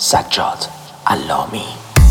سجاد علامی.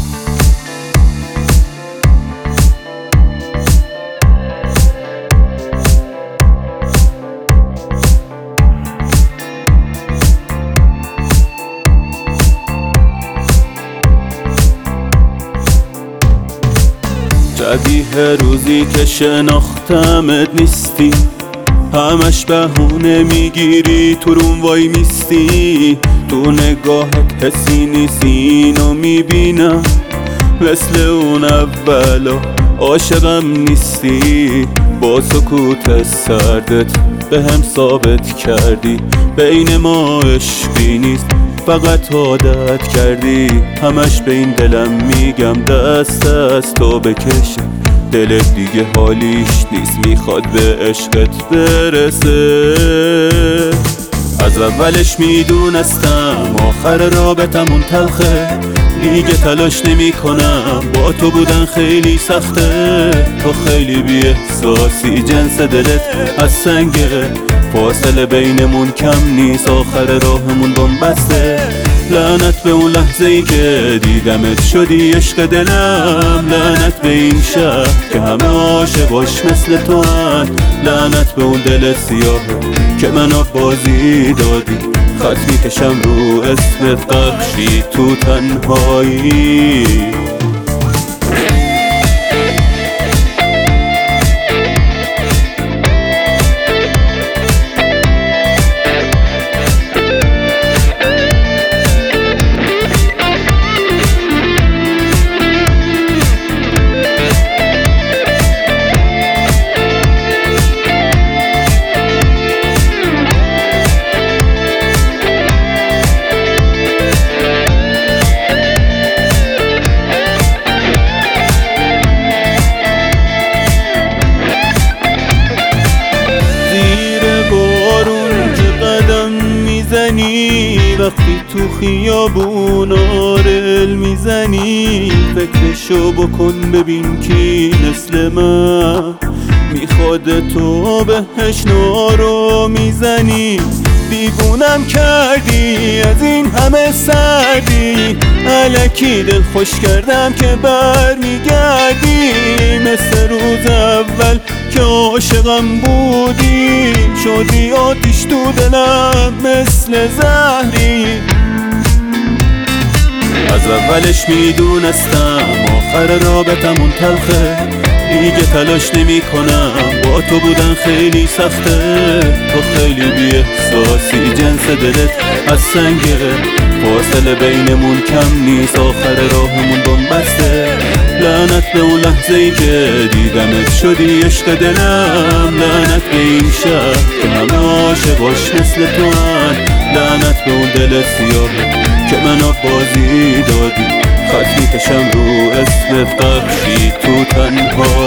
شبیه روزی که شناختمت نیستی، همش بهونه میگیری تو روم وای میستی. تو نگاهت حسی نیست اینو میبینم، مثل اون اولا عاشقم نیستی. با سکوت سردت به هم ثابت کردی بین ما عشقی نیست، فقط عادت کردی. همش به این دلم میگم دست از تو بکشم، دلت دیگه حالیش نیست، میخواد به عشقت برسه. از اولش میدونستم آخر رابطمون تلخه، دیگه تلاش نمی کنم، با تو بودن خیلی سخته. تو خیلی بی احساسی، جنس دلت از سنگه، فاصله بینمون کم نیست، آخر راهمون بنبسته. لعنت به اون لحظه ای که دیدمت شدی عشق دلم، لعنت به این شهر که همه عاشقاش مثل تو هن، لعنت به اون دل سیاهه که منو بازی دادی. خط میکشم رو اسمت بخشی تو تنهایی. وقتی تو خیابونا رل میزنی، فکرشو بکن ببین کی مثل من میخواد تو بهش نارو میزنی. دیوونم کردی از این همه سردی، الکی دل خوش کردم که بر میگردی. مثل روز اول که عاشقم بودی، شدی آتیش تو دلم مثل زهری. از اولش میدونستم آخر رابطمون تلخه، دیگه تلاش نمی کنم، با تو بودن خیلی سخته. تو خیلی بی احساسی، جنس دلت از سنگه، فاصله بینمون کم نیست، آخر راهمون بنبسته. لعنت به اون لحظه ای که دیدمت شدی عشق دلم، لعنت به این شهر که همه عاشقاش مثل تو هن، لعنت به اون دل سیاهه که منو بازی دادی. خط میکشم رو اسمت بخشی تو تنها